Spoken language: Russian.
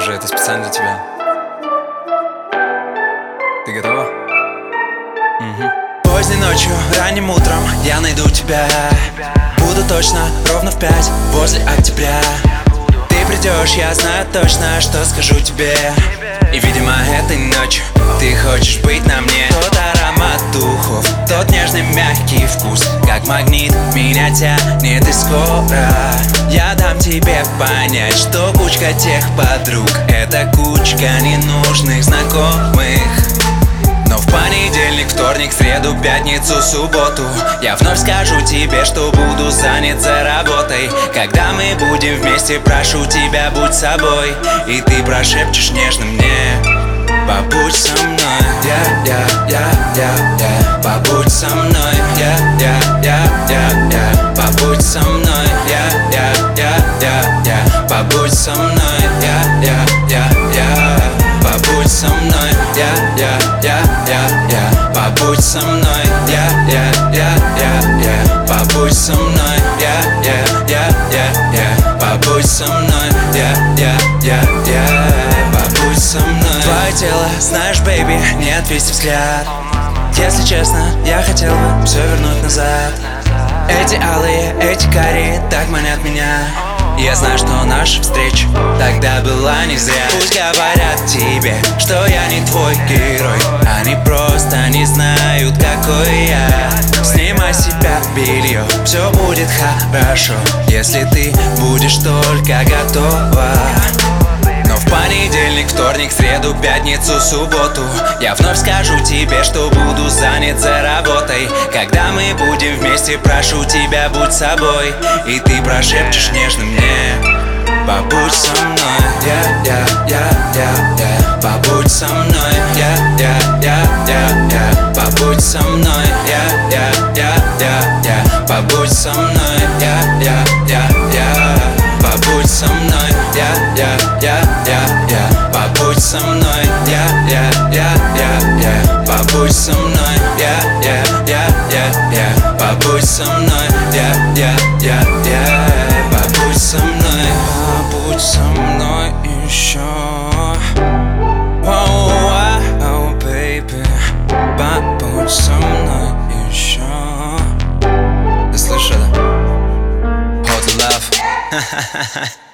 Держи, это специально для тебя. Ты готова? Поздней ночью, ранним утром я найду тебя. Буду точно ровно в 5 возле октября. Ты придешь, я знаю точно, что скажу тебе. И, видимо, этой ночью ты хочешь быть на мне. Тот аромат духов, тот нежный мягкий вкус, как магнит меня тянет, и скоро я дам тебе понять, что кучка тех подруг — это кучка ненужных знакомых. Но в понедельник, вторник, среду, пятницу, субботу я вновь скажу тебе, что буду занят за работой. Когда мы будем вместе, прошу тебя, будь собой. И ты прошепчешь нежно мне: побудь со мной, побудь со мной, побудь со мной, побудь со мной, побудь со мной, побудь со мной, побудь со мной, побудь со мной, побудь со мной. Твое тело, знаешь, бэйби, не отвести взгляд. Если честно, я хотел бы все вернуть назад. Эти алые, эти карие так манят меня. Я знаю, что наша встреча тогда была не зря. Пусть говорят тебе, что я не твой герой, они просто не знают, какой я. Снимай с себя белье, все будет хорошо, если ты будешь только готова. Но в понедельник, вторник, среду, пятницу, субботу я вновь скажу тебе, что буду занят за работой. Когда мы будем вместе, прошу тебя, будь собой. И ты прошепчешь нежно мне: побудь со мной, побудь со мной, побудь со мной, побудь со мной, побудь со мной, побудь со мной, побудь со мной, побудь со мной, побудь со мной, побудь со мной еще. Oh, baby, побудь со мной еще. Ты слышала? Hot love.